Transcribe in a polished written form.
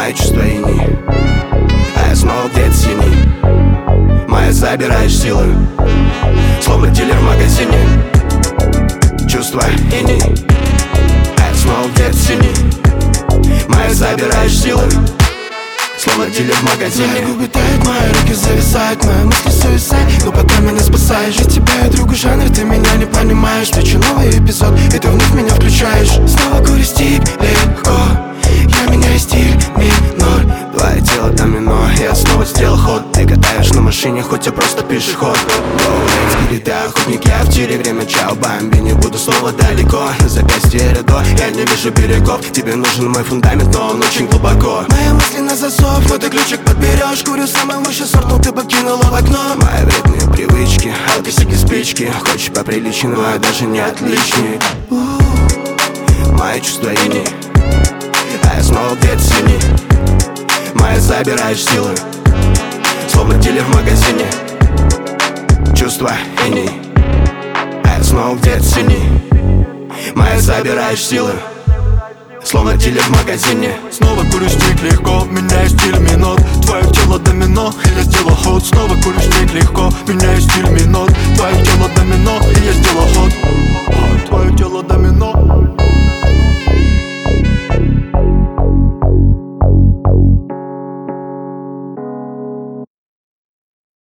Мои чувства иней, а я снова где-то синий. Моя забираешь силы, словно дилер в магазине. Чувства иней, а я снова где-то синий. Моя забираешь силы, словно дилер в магазине. Твои губы тают, мои руки зависают, мои мысли суицид, но потом меня спасаешь. Я тебя, я другой жанр, ты меня не понимаешь. Встречу новый эпизод, и ты вновь меня включаешь. Снова курю стиль, легко, я меняю стиль, минор. Твое тело домино, я снова сделал ход. Ты катаешь на машине, хоть я просто пешеход. Ты охотник, я в тире, время чао бамби. Не буду снова далеко, на запястье рядо. Я не вижу берегов, тебе нужен мой фундамент, но он очень глубоко. Мои мысли на засов, но ты ключик подберешь. Курю самый высший сорт, но ты покинула в окно. Мои вредные привычки, алкосики, спички. Хочешь поприличнее, но я даже не отличник. Мои чувства иней, а я снова где-то синий. Моя забираешь силы, словно дилер в магазине. Чувства иней, а я снова где-то синий. Моя забираешь силы, словно дилер в магазине. Снова курю стик легко, меняю стиль минут. Твое тело домино, и я сделал ход. Снова курю стик легко, меняю стиль минут. Твое тело домино, и